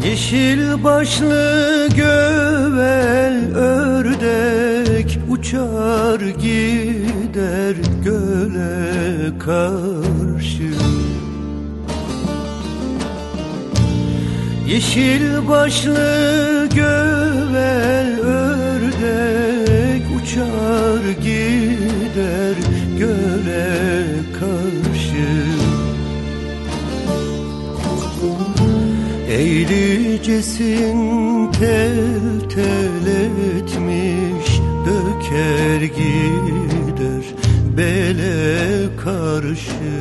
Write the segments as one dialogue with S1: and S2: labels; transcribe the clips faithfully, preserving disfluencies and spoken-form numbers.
S1: Yeşil başlı gövel ördek uçar gider göle karşı. Yeşil başlı gövel ördek uçar gider göle karşı. Eğricesin tel tel etmiş döker gider bele karşı.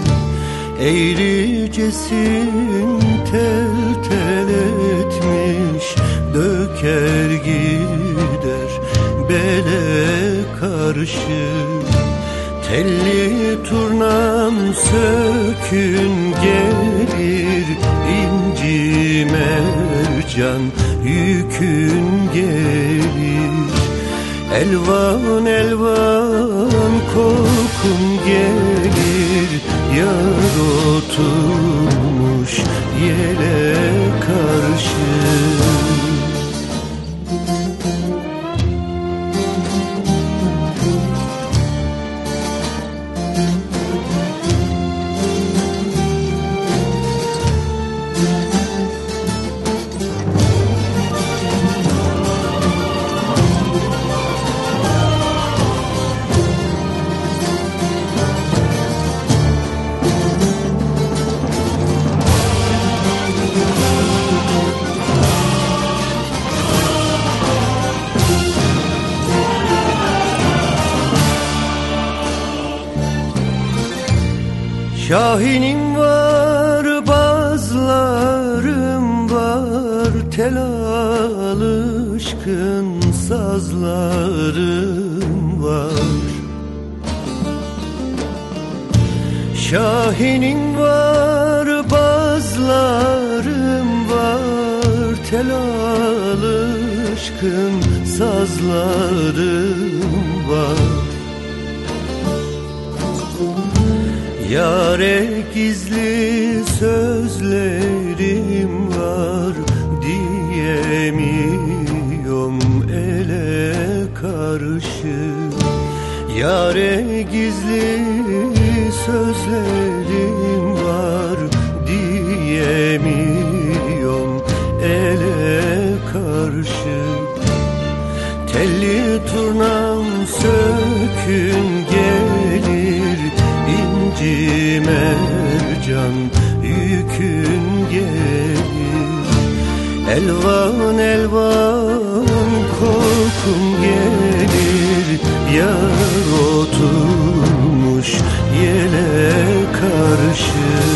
S1: Eğricesin tel tel etmiş döker gider bele karşı. Telli turnam sökün gelir, inci mercan yükün gelir. Elvan elvan kokun gelir, yar oturmuş yele karşı. Şahinim var, bazlarım var, tel alışkın sazlarım var. Şahinim var, bazlarım var, tel alışkın sazlarım var. Yâre gizli sözlerim var, diyemiyorum ele karşı. Yâre gizli sözlerim var, diyemiyorum ele karşı. Telli turnam sökün gelir, inci mercan yükün gelir. Elvan elvan kokun gelir, yar oturmuş yele karşı.